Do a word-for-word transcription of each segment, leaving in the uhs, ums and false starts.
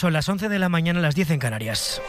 Son las once de la mañana, las diez en Canarias.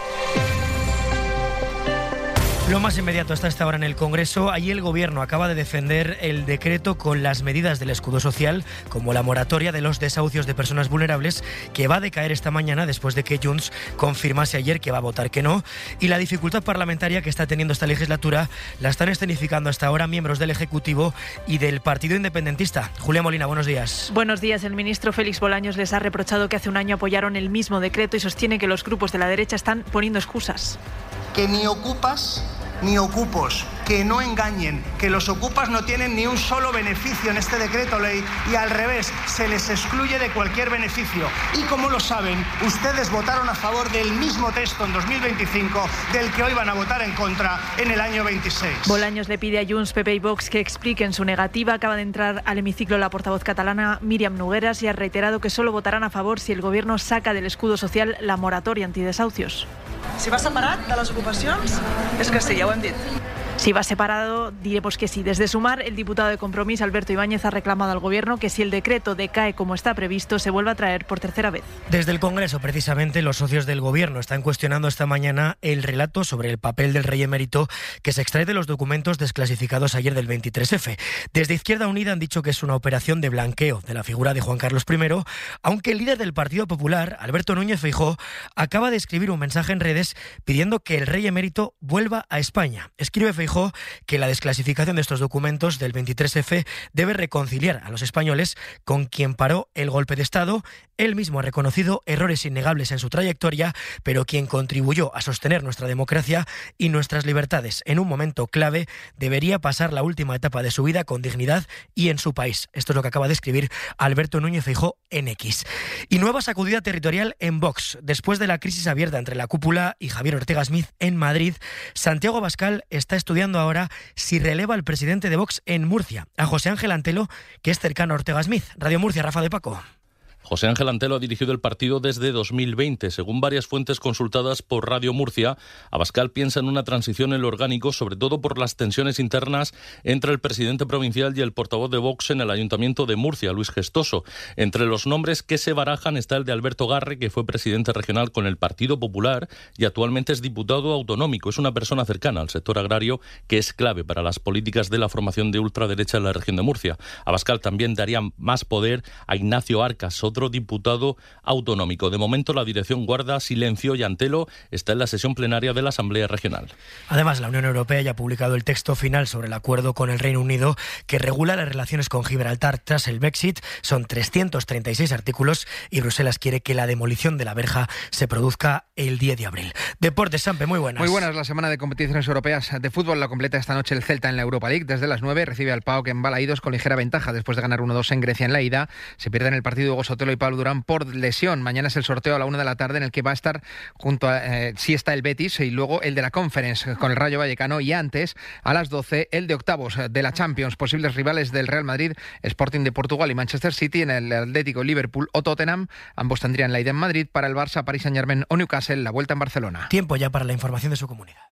Lo más inmediato está esta hora en el Congreso. Allí el Gobierno acaba de defender el decreto con las medidas del escudo social, como la moratoria de los desahucios de personas vulnerables, que va a decaer esta mañana después de que Junts confirmase ayer que va a votar que no. Y la dificultad parlamentaria que está teniendo esta legislatura la están escenificando hasta ahora miembros del Ejecutivo y del Partido Independentista. Julia Molina, buenos días. Buenos días. El ministro Félix Bolaños les ha reprochado que hace un año apoyaron el mismo decreto y sostiene que los grupos de la derecha están poniendo excusas. Que ni ocupas ni ocupos, que no engañen, que los ocupas no tienen ni un solo beneficio en este decreto ley y al revés, se les excluye de cualquier beneficio. Y como lo saben, ustedes votaron a favor del mismo texto en dos mil veinticinco del que hoy van a votar en contra en el año veintiséis. Bolaños le pide a Junts, P P y Vox que expliquen su negativa. Acaba de entrar al hemiciclo la portavoz catalana Míriam Nogueras y ha reiterado que solo votarán a favor si el Gobierno saca del escudo social la moratoria antidesahucios. Si va separat de les ocupacions, és que sí, ja ho hem dit. Si va separado, diremos que sí. Desde Sumar, el diputado de Compromís, Alberto Ibáñez, ha reclamado al Gobierno que si el decreto decae como está previsto, se vuelva a traer por tercera vez. Desde el Congreso, precisamente, los socios del Gobierno están cuestionando esta mañana el relato sobre el papel del rey emérito que se extrae de los documentos desclasificados ayer del veintitrés efe. Desde Izquierda Unida han dicho que es una operación de blanqueo de la figura de Juan Carlos primero, aunque el líder del Partido Popular, Alberto Núñez Feijóo, acaba de escribir un mensaje en redes pidiendo que el rey emérito vuelva a España. Escribe Feijóo que la desclasificación de estos documentos del veintitrés efe debe reconciliar a los españoles con quien paró el golpe de Estado. Él mismo ha reconocido errores innegables en su trayectoria, pero quien contribuyó a sostener nuestra democracia y nuestras libertades en un momento clave debería pasar la última etapa de su vida con dignidad y en su país. Esto es lo que acaba de escribir Alberto Núñez Feijóo en X. Y nueva sacudida territorial en Vox. Después de la crisis abierta entre la cúpula y Javier Ortega Smith en Madrid, Santiago Abascal está estudiando ahora si releva al presidente de Vox en Murcia, a José Ángel Antelo, que es cercano a Ortega Smith. Radio Murcia, Rafa de Paco. José Ángel Antelo ha dirigido el partido desde dos mil veinte. Según varias fuentes consultadas por Radio Murcia, Abascal piensa en una transición en lo orgánico, sobre todo por las tensiones internas entre el presidente provincial y el portavoz de Vox en el Ayuntamiento de Murcia, Luis Gestoso. Entre los nombres que se barajan está el de Alberto Garre, que fue presidente regional con el Partido Popular y actualmente es diputado autonómico. Es una persona cercana al sector agrario que es clave para las políticas de la formación de ultraderecha en la región de Murcia. Abascal también daría más poder a Ignacio Arcas, otro diputado autonómico. De momento la dirección guarda silencio y Antelo está en la sesión plenaria de la Asamblea Regional. Además, la Unión Europea ya ha publicado el texto final sobre el acuerdo con el Reino Unido que regula las relaciones con Gibraltar tras el Brexit. Son trescientos treinta y seis artículos y Bruselas quiere que la demolición de la verja se produzca el diez de abril. Deportes, Sampe, muy buenas. Muy buenas. La semana de competiciones europeas de fútbol la completa esta noche el Celta en la Europa League. Desde las nueve recibe al P A O K en Balaídos con ligera ventaja después de ganar uno dos en Grecia en la ida. Se pierde en el partido Hugo Sotelo y Pablo Durán por lesión. Mañana es el sorteo a la una de la tarde en el que va a estar junto a, eh, sí está el Betis y luego el de la Conference con el Rayo Vallecano y antes a las doce el de octavos de la Champions, posibles rivales del Real Madrid, Sporting de Portugal y Manchester City en el Atlético, Liverpool o Tottenham. Ambos tendrían la ida en Madrid. Para el Barça, Paris Saint-Germain o Newcastle, la vuelta en Barcelona. Tiempo ya para la información de su comunidad.